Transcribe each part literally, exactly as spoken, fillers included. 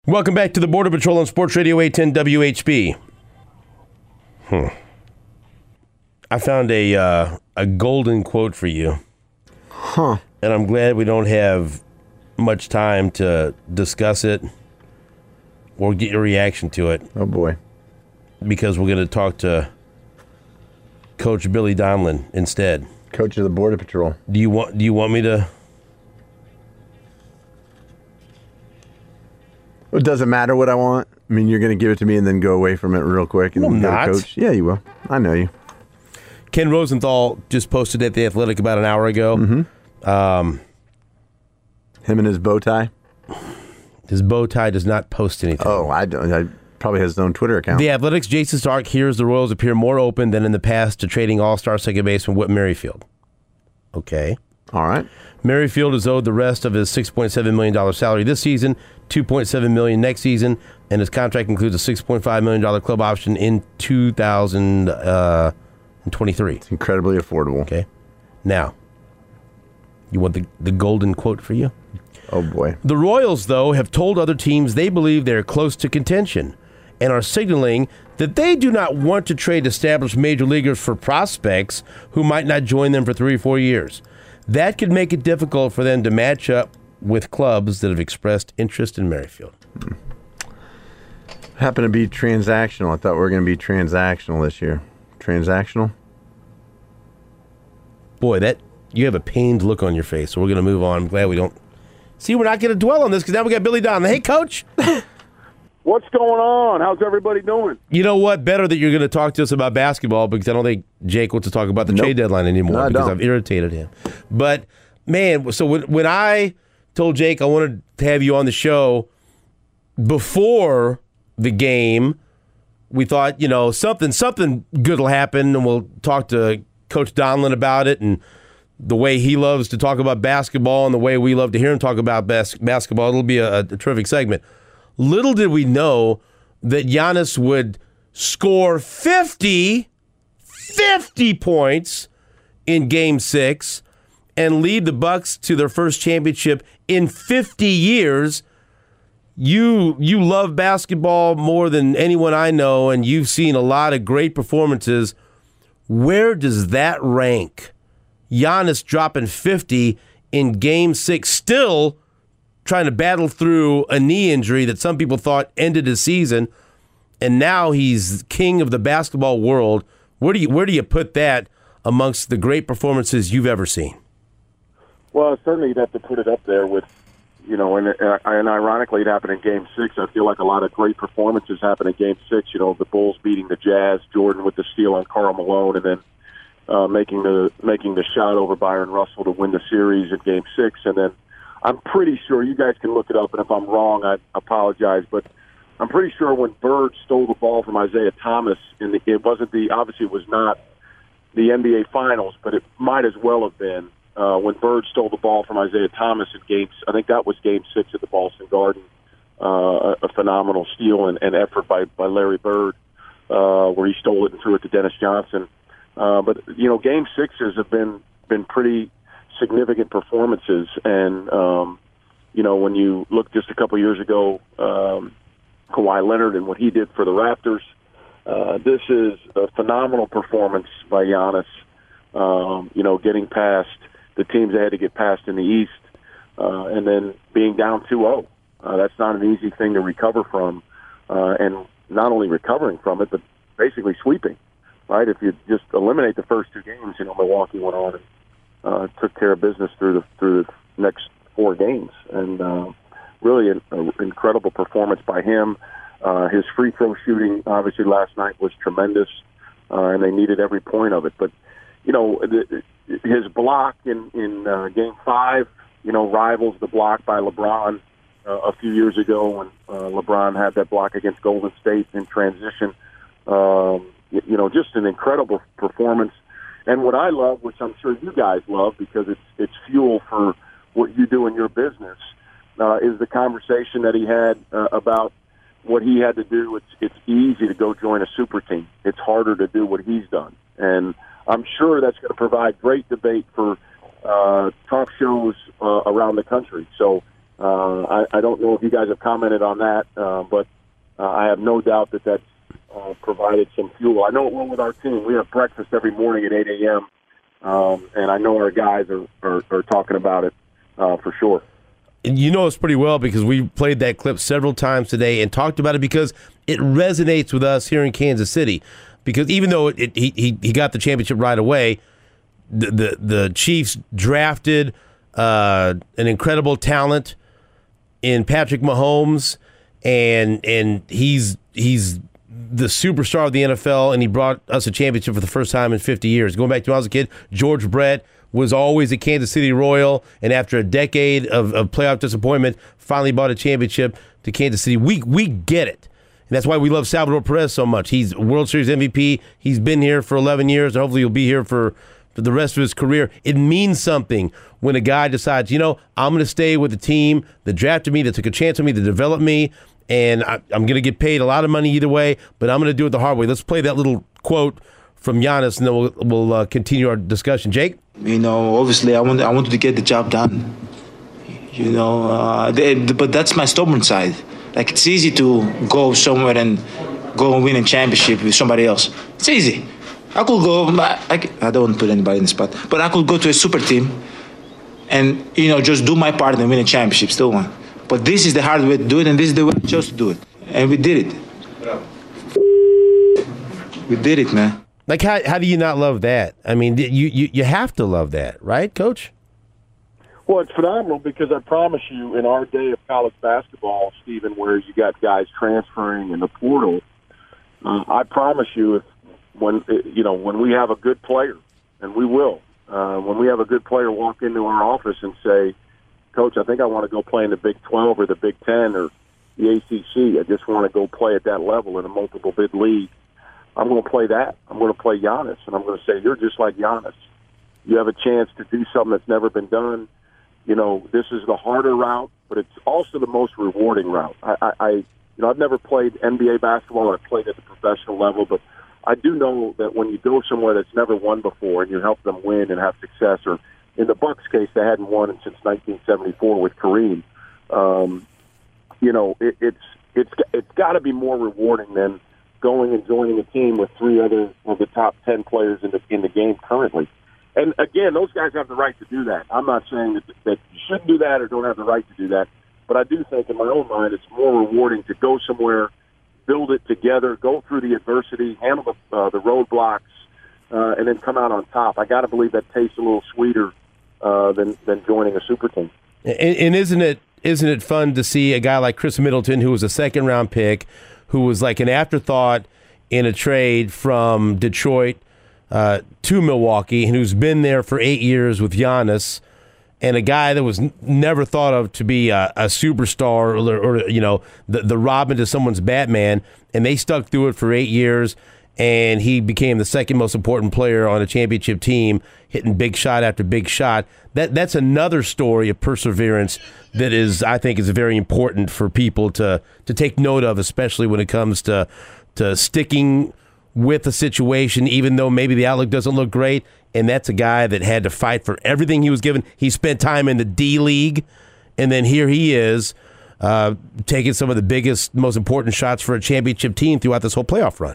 Welcome back to the Border Patrol on Sports Radio eight ten W H B. Hmm. I found a uh, a golden quote for you. Huh. And I'm glad we don't have much time to discuss it or get your reaction to it. Oh, boy. Because we're going to talk to Coach Billy Donlin instead. Coach of the Border Patrol. Do you want do you want me to? It doesn't matter what I want. I mean, you're going to give it to me and then go away from it real quick. And No, I'm go to not. Coach. Yeah, you will. I know you. Ken Rosenthal just posted at The Athletic about an hour ago. Mm-hmm. Um, Him and his bow tie. his bow tie does not post anything. Oh, I don't. I probably has his own Twitter account. The Athletics' Jason Stark hears the Royals appear more open than in the past to trading all-star second baseman Whit Merrifield. Okay. All right. Merrifield is owed the rest of his six point seven million dollars salary this season, two point seven million dollars next season, and his contract includes a six point five million dollars club option in two thousand twenty-three. It's incredibly affordable. Okay. Now, you want the, the golden quote for you? Oh, boy. The Royals, though, have told other teams they believe they're close to contention and are signaling that they do not want to trade established major leaguers for prospects who might not join them for three or four years. That could make it difficult for them to match up with clubs that have expressed interest in Merrifield. Hmm. Happened to be transactional. I thought we were going to be transactional this year. Transactional? Boy, that you have a pained look on your face, so we're going to move on. I'm glad we don't. See, we're not going to dwell on this because now we got Billy Donlin. Hey, Coach. What's going on? How's everybody doing? You know what? Better that you're going to talk to us about basketball because I don't think Jake wants to talk about the Nope. trade deadline anymore No, I because don't. I've irritated him. But, man, so when, when I told Jake I wanted to have you on the show before the game, we thought, you know, something something good will happen, and we'll talk to Coach Donlin about it and the way he loves to talk about basketball and the way we love to hear him talk about bas- basketball. It'll be a, a terrific segment. Little did we know that Giannis would score fifty, fifty points in Game Six and lead the Bucks to their first championship in fifty years. You you love basketball more than anyone I know, and you've seen a lot of great performances. Where does that rank? Giannis dropping fifty in Game Six, still trying to battle through a knee injury that some people thought ended his season, and now he's king of the basketball world. Where do you where do you put that amongst the great performances you've ever seen? Well, certainly you'd have to put it up there with, you know, and, and ironically it happened in Game Six. I feel like a lot of great performances happened in Game Six. You know, the Bulls beating the Jazz, Jordan with the steal on Karl Malone, and then uh, making the making the shot over Byron Russell to win the series in Game Six, and then I'm pretty sure, you guys can look it up, and if I'm wrong, I apologize, but I'm pretty sure when Bird stole the ball from Isaiah Thomas, in the, it wasn't the, obviously it was not the N B A Finals, but it might as well have been uh, when Bird stole the ball from Isaiah Thomas in games, I think that was Game Six at the Boston Garden, uh, a, a phenomenal steal and, and effort by, by Larry Bird, uh, where he stole it and threw it to Dennis Johnson. Uh, but, you know, Game Sixes have been, been pretty significant performances, and um, you know, when you look just a couple years ago, um, Kawhi Leonard and what he did for the Raptors, uh, this is a phenomenal performance by Giannis. Um, you know, getting past the teams they had to get past in the East, uh, and then being down two oh. Uh, that's not an easy thing to recover from, uh, and not only recovering from it, but basically sweeping. Right? If you just eliminate the first two games, you know, Milwaukee went on and Uh, took care of business through the through the next four games, and uh, really an, an incredible performance by him. Uh, his free throw shooting, obviously, last night was tremendous, uh, and they needed every point of it. But you know, the, his block in in uh, Game Five, you know, rivals the block by LeBron uh, a few years ago when uh, LeBron had that block against Golden State in transition. Um, you, you know, just an incredible performance. And what I love, which I'm sure you guys love because it's it's fuel for what you do in your business, uh, is the conversation that he had uh, about what he had to do. It's it's easy to go join a super team. It's harder to do what he's done. And I'm sure that's going to provide great debate for uh, talk shows uh, around the country. So Uh, I, I don't know if you guys have commented on that, uh, but uh, I have no doubt that that's uh, provided some fuel. I know it will with our team. We have breakfast every morning at eight a.m., um, and I know our guys are, are, are talking about it uh, for sure. You know us pretty well because we played that clip several times today and talked about it because it resonates with us here in Kansas City. Because even though it, it, he he got the championship right away, the the, the Chiefs drafted uh, an incredible talent in Patrick Mahomes, and and he's he's the superstar of the N F L, and he brought us a championship for the first time in fifty years. Going back to when I was a kid, George Brett was always a Kansas City Royal, and after a decade of, of playoff disappointment, finally brought a championship to Kansas City. We we get it. And that's why we love Salvador Perez so much. He's World Series M V P. He's been here for eleven years, and hopefully he'll be here for, for the rest of his career. It means something when a guy decides, you know, I'm going to stay with the team that drafted me, that took a chance on me, that developed me, and I, I'm going to get paid a lot of money either way, but I'm going to do it the hard way. Let's play that little quote from Giannis, and then we'll, we'll uh, continue our discussion. Jake? You know, obviously, I, want, I wanted to get the job done. You know, uh, they, but that's my stubborn side. Like, it's easy to go somewhere and go and win a championship with somebody else. It's easy. I could go, I, I don't want to put anybody in the spot, but I could go to a super team and, you know, just do my part and win a championship, still one. But this is the hard way to do it, and this is the way I chose to do it. And we did it. We did it, man. Like, how how do you not love that? I mean, you, you, you have to love that, right, Coach? Well, it's phenomenal because I promise you, in our day of college basketball, Stephen, where you got guys transferring in the portal, uh, I promise you, if when you know when we have a good player, and we will, uh, when we have a good player walk into our office and say, "Coach, I think I want to go play in the Big twelve or the Big ten or the A C C. I just want to go play at that level in a multiple bid league." I'm going to play that. I'm going to play Giannis, and I'm going to say, "You're just like Giannis. You have a chance to do something that's never been done. You know, this is the harder route, but it's also the most rewarding route." I, I, I you know, I've never played N B A basketball. I've played at the professional level, but I do know that when you go somewhere that's never won before and you help them win and have success, or in the Bucks case, they hadn't won since nineteen seventy-four with Kareem. Um, you know, it, it's it's it's got to be more rewarding than going and joining a team with three other of the top ten players in the in the game currently. And again, those guys have the right to do that. I'm not saying that, that you shouldn't do that or don't have the right to do that, but I do think in my own mind it's more rewarding to go somewhere, build it together, go through the adversity, handle the, uh, the roadblocks, uh, and then come out on top. I got to believe that tastes a little sweeter uh, than than joining a super team. And, and isn't it isn't it fun to see a guy like Chris Middleton, who was a second round pick, who was like an afterthought in a trade from Detroit uh, to Milwaukee, and who's been there for eight years with Giannis, and a guy that was n- never thought of to be a, a superstar or, or you know the the Robin to someone's Batman, and they stuck through it for eight years, and he became the second most important player on a championship team, hitting big shot after big shot. That that's another story of perseverance that is, I think, is very important for people to to take note of, especially when it comes to to sticking with a situation, even though maybe the outlook doesn't look great. And that's a guy that had to fight for everything he was given. He spent time in the D League, and then here he is uh, taking some of the biggest, most important shots for a championship team throughout this whole playoff run.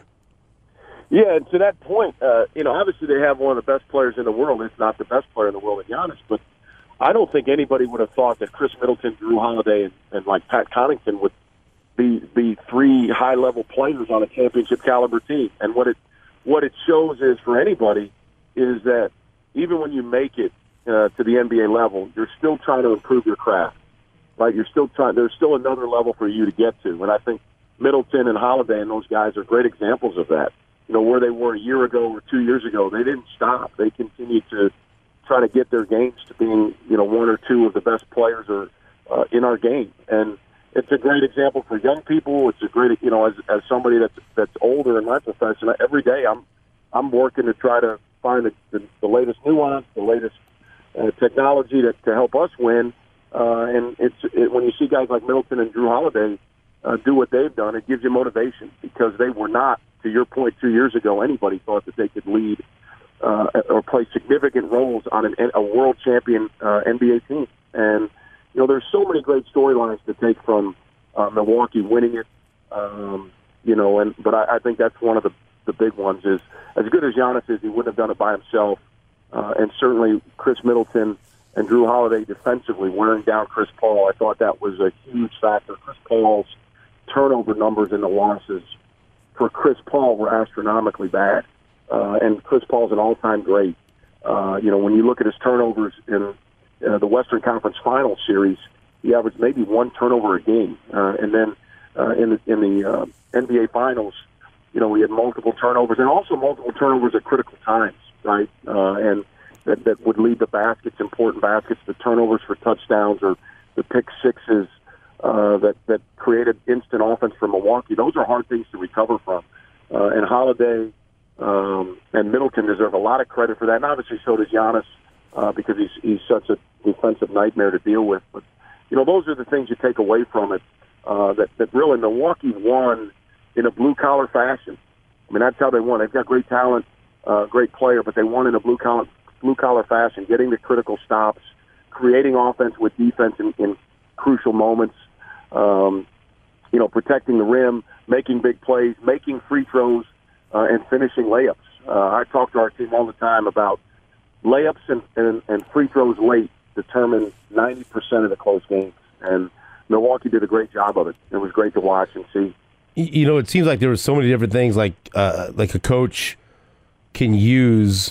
Yeah, and to that point, uh, you know, obviously they have one of the best players in the world, if not the best player in the world in Giannis, but I don't think anybody would have thought that Chris Middleton, Drew Holiday, and, and like Pat Connaughton would be be three high-level players on a championship caliber team. And what it what it shows is for anybody is that even when you make it uh, to the N B A level, you're still trying to improve your craft. Right? You're still trying. There's still another level for you to get to, and I think Middleton and Holiday and those guys are great examples of that. You know, where they were a year ago or two years ago, they didn't stop. They continued to try to get their games to being, you know, one or two of the best players or, uh, in our game. And it's a great example for young people. It's a great, you know, as as somebody that's that's older in my profession, every day I'm I'm working to try to find the, the, the latest nuance, the latest uh, technology to, to help us win. Uh, and it's it, when you see guys like Middleton and Drew Holiday uh, do what they've done, it gives you motivation because they were not, to your point, two years ago, anybody thought that they could lead uh, or play significant roles on an, a world champion uh, N B A team. And, you know, there's so many great storylines to take from uh, Milwaukee winning it. Um, you know, and but I, I think that's one of the the big ones. Is as good as Giannis is, he wouldn't have done it by himself. Uh, and certainly Chris Middleton and Drew Holiday defensively wearing down Chris Paul. I thought that was a huge factor. Chris Paul's turnover numbers in the losses for Chris Paul were astronomically bad. Uh, and Chris Paul's an all-time great. Uh, you know, when you look at his turnovers in uh, the Western Conference Finals series, he averaged maybe one turnover a game. Uh, and then uh, in the, in the uh, N B A Finals, you know, we had multiple turnovers and also multiple turnovers at critical times, right? Uh, and that, that would lead to baskets, important baskets, the turnovers for touchdowns or the pick sixes uh, that, that created instant offense for Milwaukee. Those are hard things to recover from. Uh, and Holiday um, and Middleton deserve a lot of credit for that. And obviously so does Giannis uh, because he's, he's such a defensive nightmare to deal with. But, you know, those are the things you take away from it, uh, that, that really Milwaukee won in a blue-collar fashion. I mean, that's how they won. They've got great talent, uh, great player, but they won in a blue-collar blue-collar fashion, getting the critical stops, creating offense with defense in, in crucial moments, um, you know, protecting the rim, making big plays, making free throws, uh, and finishing layups. Uh, I talk to our team all the time about layups and, and, and free throws late determine ninety percent of the close games, and Milwaukee did a great job of it. It was great to watch and see. You know, it seems like there were so many different things like uh, like a coach can use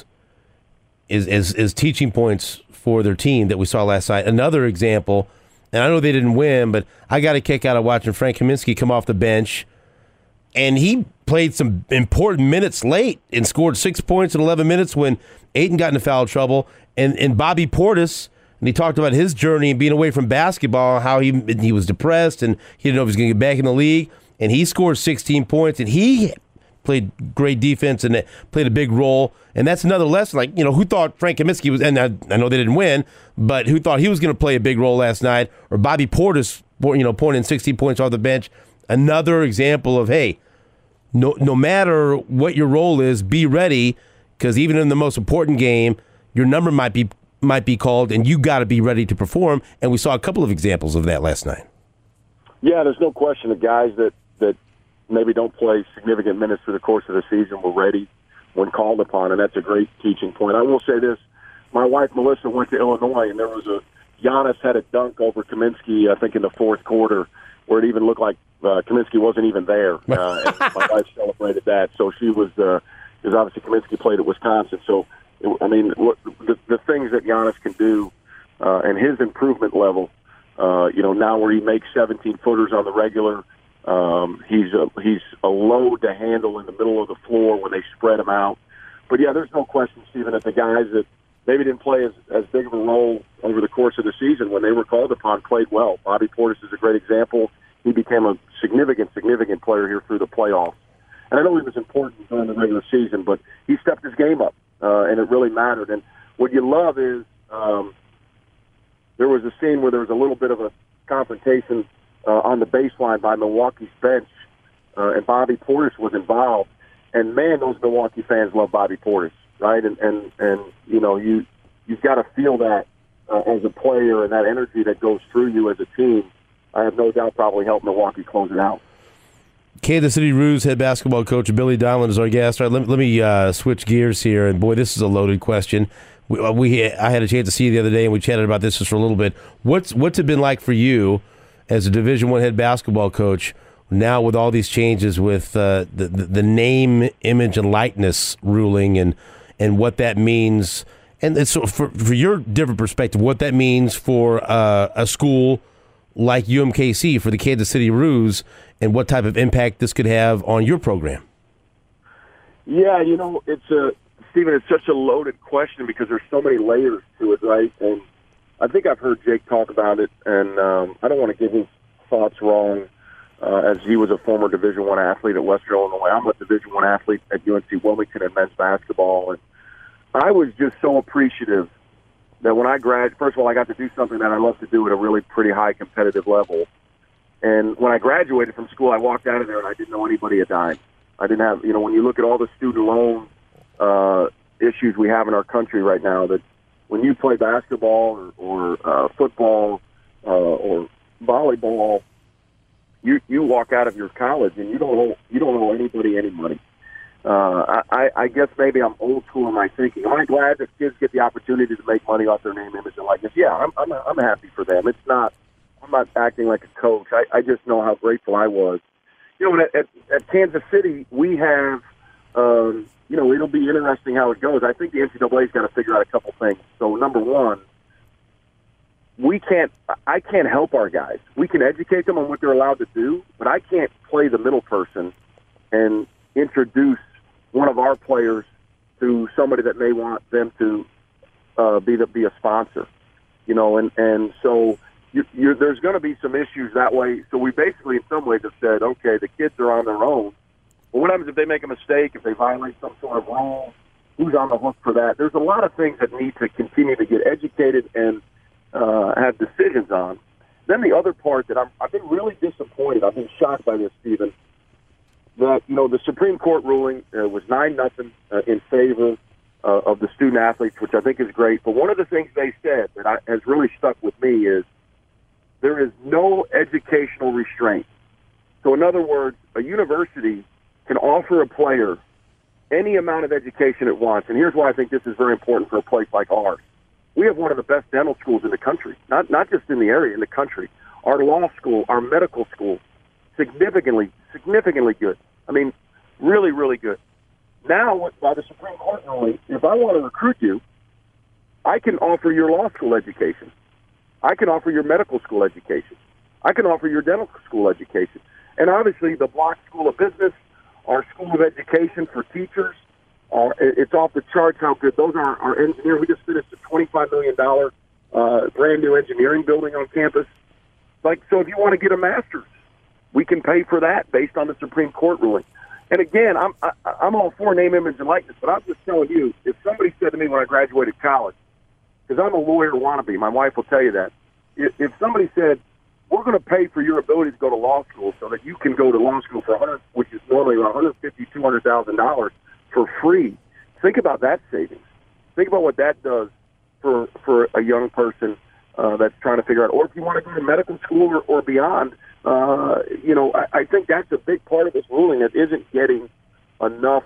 as, as, as teaching points for their team that we saw last night. Another example, and I know they didn't win, but I got a kick out of watching Frank Kaminsky come off the bench, and he played some important minutes late and scored six points in eleven minutes when Ayton got into foul trouble. And, and Bobby Portis, and he talked about his journey and being away from basketball, how he he was depressed and he didn't know if he was going to get back in the league. And he scored sixteen points, and he played great defense and played a big role. And that's another lesson. Like, you know, who thought Frank Kaminsky was, and I, I know they didn't win, but who thought he was going to play a big role last night? Or Bobby Portis, you know, pointing sixteen points off the bench. Another example of, hey, no, no matter what your role is, be ready, because even in the most important game, your number might be might be called, and you got to be ready to perform. And we saw a couple of examples of that last night. Yeah, there's no question the guys that, that maybe don't play significant minutes through the course of the season were ready when called upon, and that's a great teaching point. I will say this. My wife, Melissa, went to Illinois, and there was a Giannis had a dunk over Kaminsky, I think, in the fourth quarter, where it even looked like uh, Kaminsky wasn't even there. Uh, and my wife celebrated that. So she was, uh, because obviously Kaminsky played at Wisconsin. So, it, I mean, what, the, the things that Giannis can do uh, and his improvement level, uh, you know, now where he makes seventeen-footers on the regular, um, he's a, he's a load to handle in the middle of the floor when they spread him out. But, yeah, there's no question, Stephen, that the guys that maybe didn't play as, as big of a role over the course of the season when they were called upon played well. Bobby Portis is a great example. He became a significant, significant player here through the playoffs. And I know he was important during the regular season, but he stepped his game up, uh, and it really mattered. And what you love is um, there was a scene where there was a little bit of a confrontation uh, on the baseline by Milwaukee's bench, uh, and Bobby Portis was involved. And, man, those Milwaukee fans love Bobby Portis, right? And, and, and you know, you, you've got to feel that uh, as a player and that energy that goes through you as a team. I have no doubt probably helped Milwaukee close it out. Kansas City Roos head basketball coach Billy Donlin is our guest. All right, let, let me uh, switch gears here. And, boy, this is a loaded question. We, we I had a chance to see you the other day, and we chatted about this just for a little bit. What's what's it been like for you as a Division One head basketball coach now with all these changes with uh, the, the the name, image, and likeness ruling and and what that means? And it's, so for, for your different perspective, what that means for uh, a school like U M K C, for the Kansas City Roos, and what type of impact this could have on your program? Yeah, you know, it's a Stephen, it's such a loaded question because there's so many layers to it, right? And I think I've heard Jake talk about it, and um, I don't want to get his thoughts wrong, uh, as he was a former Division One athlete at Western Illinois. I'm a Division One athlete at U N C Wilmington in men's basketball, and I was just so appreciative that when I graduated, first of all, I got to do something that I love to do at a really pretty high competitive level. And when I graduated from school, I walked out of there and I didn't know anybody a dime. I didn't have, you know, when you look at all the student loan uh, issues we have in our country right now, that when you play basketball or, or uh, football uh, or volleyball, you you walk out of your college and you don't owe, you don't owe anybody any money. Uh, I, I guess maybe I'm old school in my thinking. Am I glad that kids get the opportunity to make money off their name, image, and likeness? Yeah, I'm, I'm, I'm happy for them. It's not, I'm not acting like a coach. I, I just know how grateful I was. You know, at, at, at Kansas City, we have, um, you know, it'll be interesting how it goes. I think the N C double A's got to figure out a couple things. So, number one, we can't, I can't help our guys. We can educate them on what they're allowed to do, but I can't play the middle person and introduce one of our players to somebody that may want them to uh, be the, be a sponsor, you know, and, and so you, you're, there's going to be some issues that way. So we basically in some ways have said, okay, the kids are on their own. But what happens if they make a mistake, if they violate some sort of rule? Who's on the hook for that? There's a lot of things that need to continue to get educated and uh, have decisions on. Then the other part that I'm, I've been really disappointed, I've been shocked by this, Stephen, that, you know, the Supreme Court ruling uh, was nine nothing uh, in favor uh, of the student athletes, which I think is great. But one of the things they said that I, has really stuck with me is there is no educational restraint. So in other words, a university can offer a player any amount of education it wants. And here's why I think this is very important for a place like ours. We have one of the best dental schools in the country, not not just in the area, in the country. Our law school, our medical school, significantly, significantly good. I mean, really, really good. Now, by the Supreme Court ruling, if I want to recruit you, I can offer your law school education. I can offer your medical school education. I can offer your dental school education. And obviously, the Block School of Business, our School of Education for teachers, uh, it's off the charts how good those are. Our engineer, we just finished a twenty-five million dollars uh, brand new engineering building on campus. Like, so if you want to get a master's, we can pay for that based on the Supreme Court ruling. And again, I'm I, I'm all for name, image, and likeness, but I'm just telling you, if somebody said to me when I graduated college, because I'm a lawyer wannabe, my wife will tell you that, if, if somebody said, we're going to pay for your ability to go to law school so that you can go to law school for one hundred, which is normally around one hundred fifty thousand dollars, two hundred thousand dollars for free, think about that savings. Think about what that does for for a young person uh, that's trying to figure out, or if you want to go to medical school or, or beyond. Uh, you know, I, I think that's a big part of this ruling that isn't getting enough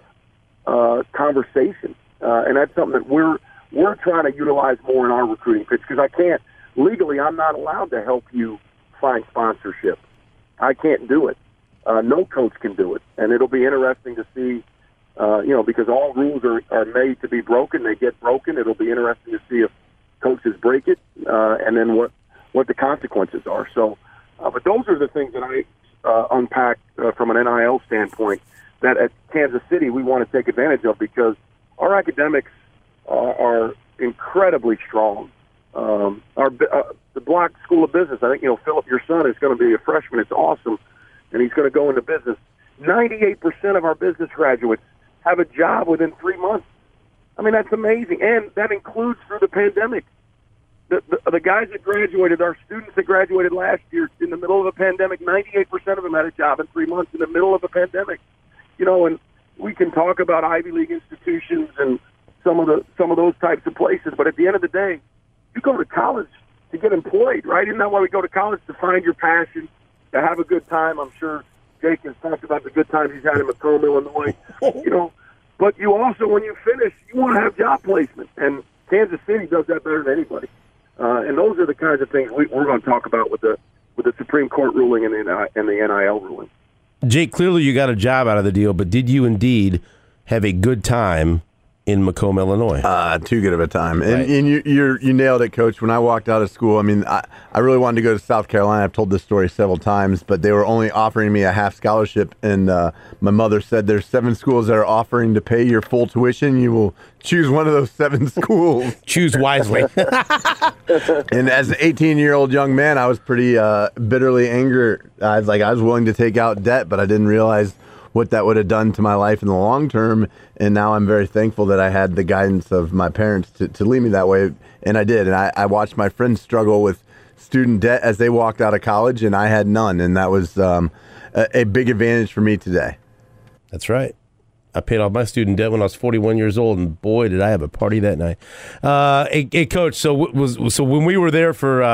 uh, conversation, uh, and that's something that we're we're trying to utilize more in our recruiting pitch, because I can't legally, I'm not allowed to help you find sponsorship. I can't do it. Uh, no coach can do it, and it'll be interesting to see. Uh, you know, because all rules are, are made to be broken, they get broken. It'll be interesting to see if coaches break it, uh, and then what what the consequences are. So. Uh, but those are the things that I uh, unpacked uh, from an N I L standpoint that at Kansas City we want to take advantage of, because our academics uh, are incredibly strong. Um, our uh, the Block School of Business, I think, you know, Philip, your son, is going to be a freshman. It's awesome, and he's going to go into business. ninety-eight percent of our business graduates have a job within three months. I mean, that's amazing, and that includes through the pandemic. The, the, the guys that graduated, our students that graduated last year in the middle of a pandemic, ninety-eight percent of them had a job in three months in the middle of a pandemic. You know, and we can talk about Ivy League institutions and some of the some of those types of places, but at the end of the day, you go to college to get employed, right? Isn't that why we go to college? To find your passion, to have a good time. I'm sure Jake has talked about the good times he's had in Macomb, Illinois. You know, but you also, when you finish, you want to have job placement, and Kansas City does that better than anybody. Uh, and those are the kinds of things we, we're going to talk about with the with the Supreme Court ruling and the, and the N I L ruling. Jake, clearly you got a job out of the deal, but did you indeed have a good time in Macomb, Illinois? Uh, too good of a time. And, Right. and you you're, you nailed it, Coach. When I walked out of school, I mean, I, I really wanted to go to South Carolina. I've told this story several times, but they were only offering me a half scholarship. And uh, my mother said there's seven schools that are offering to pay your full tuition. You will choose one of those seven schools. Choose wisely. And as an eighteen-year-old young man, I was pretty uh, bitterly angry. I was like, I was willing to take out debt, but I didn't realize what that would have done to my life in the long term. And now I'm very thankful that I had the guidance of my parents to, to lead me that way. And I did. And I, I watched my friends struggle with student debt as they walked out of college, and I had none. And that was um, a, a big advantage for me today. That's right. I paid off my student debt when I was forty-one years old, and boy, did I have a party that night. Uh, hey, hey, Coach, so w- was so when we were there for uh,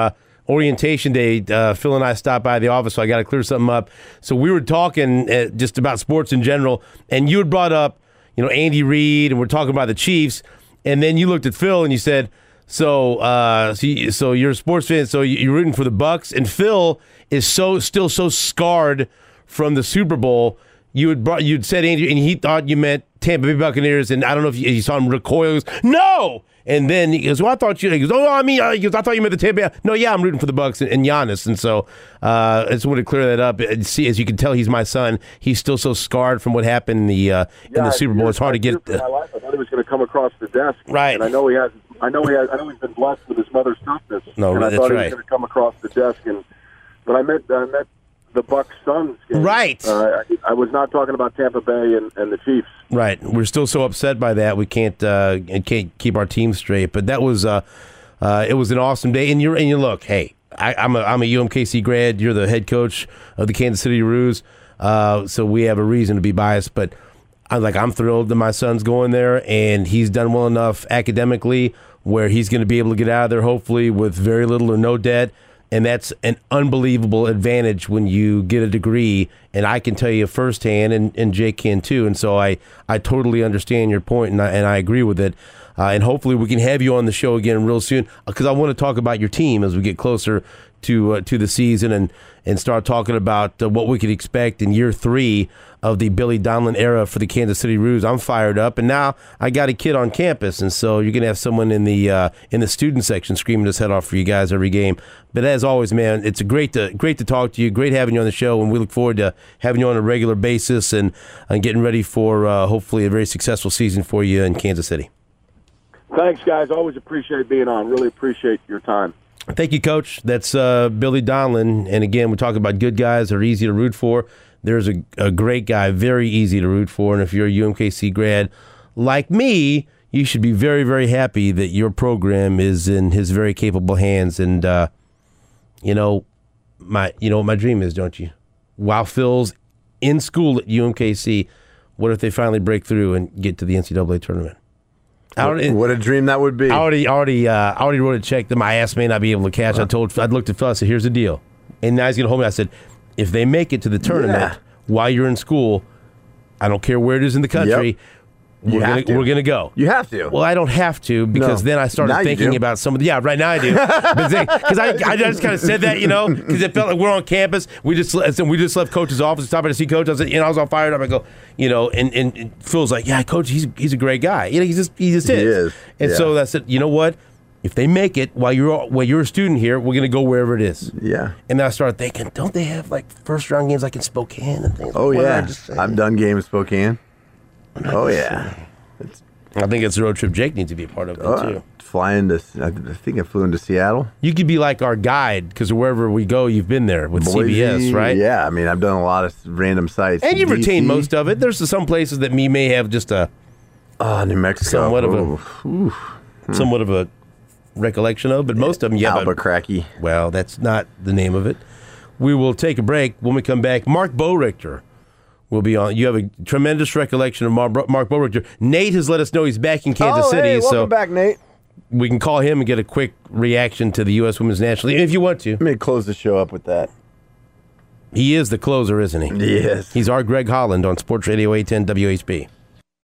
orientation day, uh, Phil and I stopped by the office, so I got to clear something up. So we were talking uh, just about sports in general, and you had brought up, you know, Andy Reid, and we're talking about the Chiefs, and then you looked at Phil and you said, so, uh, so, you, so you're a sports fan, so you're rooting for the Bucks, and Phil is so still so scarred from the Super Bowl. You had brought, you'd said Andy, and he thought you meant Tampa Bay Buccaneers, and I don't know if you, you saw him recoil. He goes, no! And then he goes, well, I thought you, he goes, oh, I mean, he goes, I thought you meant the Tampa Bay. No, yeah, I'm rooting for the Bucks and, and Giannis. And so uh, I just wanted to clear that up. And see, as you can tell, he's my son. He's still so scarred from what happened in the uh, yeah, in the Super Bowl. It's hard to get. Uh, my life. I thought he was going to come across the desk. Right. And I know he has. I know he has. I know he's been blessed with his mother's toughness. No, and I that's thought right. he was going to come across the desk. And but I met I met the Bucks Suns game. Right. Uh, I, I was not talking about Tampa Bay and, and the Chiefs. Right. We're still so upset by that. We can't uh, can't keep our team straight. But that was uh, uh, it was an awesome day. And you and you look, hey, I, I'm a I'm a U M K C grad. You're the head coach of the Kansas City Roos. Uh, so we have a reason to be biased. But I'm like I'm thrilled that my son's going there, and he's done well enough academically where he's going to be able to get out of there hopefully with very little or no debt. And that's an unbelievable advantage when you get a degree. And I can tell you firsthand, and, and Jake can too. And so I, I totally understand your point, and I, and I agree with it. Uh, and hopefully we can have you on the show again real soon, because I want to talk about your team as we get closer to uh, to the season and, and start talking about uh, what we could expect in year three of the Billy Donlin era for the Kansas City Roos. I'm fired up, and now I got a kid on campus, and so you're gonna have someone in the uh, in the student section screaming his head off for you guys every game. But as always, man, it's a great to great to talk to you. Great having you on the show, and we look forward to having you on a regular basis and, and getting ready for uh, hopefully a very successful season for you in Kansas City. Thanks, guys. Always appreciate being on. Really appreciate your time. Thank you, Coach. That's uh, Billy Donlin. And again, we're talking about good guys that are easy to root for. There's a, a great guy, very easy to root for. And if you're a U M K C grad like me, you should be very, very happy that your program is in his very capable hands. And, uh, you know, my you know what my dream is, don't you? While Phil's in school at U M K C, what if they finally break through and get to the N C double A tournament? What, already, what a dream that would be. I already, already, uh, I already wrote a check that my ass may not be able to cash. Huh. I told, I looked at Phil, I said, here's the deal. And now he's going to hold me. I said, if they make it to the tournament yeah. while you're in school, I don't care where it is in the country, yep. we're gonna, to. we're going to go. You have to. Well, I don't have to, because no. then I started now thinking about some of the, yeah, right now I do. Because I, I just kind of said that, you know, because it felt like we're on campus. We just we just left Coach's office, stopped by to see Coach. I was, you know, I was all fired up. I go, you know, and, and, and Phil's like, yeah, Coach, he's he's a great guy. You know, he's just, he just is. He is. And yeah. so I said, you know what? If they make it while you're while you're a student here, we're going to go wherever it is. Yeah. And then I started thinking, don't they have like first round games like in Spokane and things? Oh like yeah, I've done games in Spokane. Oh yeah. It's, I think it's a road trip Jake needs to be a part of it oh, too. Flying to, I think I flew into Seattle. You could be like our guide, because wherever we go, you've been there with Boise, C B S, right? Yeah, I mean, I've done a lot of random sites. And you've D C. retained most of it. There's some places that me may have just a oh, New Mexico, somewhat of Ooh. a somewhat of a recollection of, but most of them, yeah. Albuquerque. But, well, that's not the name of it. We will take a break. When we come back, Mark Borichter will be on. You have a tremendous recollection of Mark, Mark Borichter. Nate has let us know he's back in Kansas oh, City. Hey, welcome so back, Nate. We can call him and get a quick reaction to the U S Women's National Team if you want to. Let me close the show up with that. He is the closer, isn't he? Yes. He's our Greg Holland on Sports Radio eight ten W H B.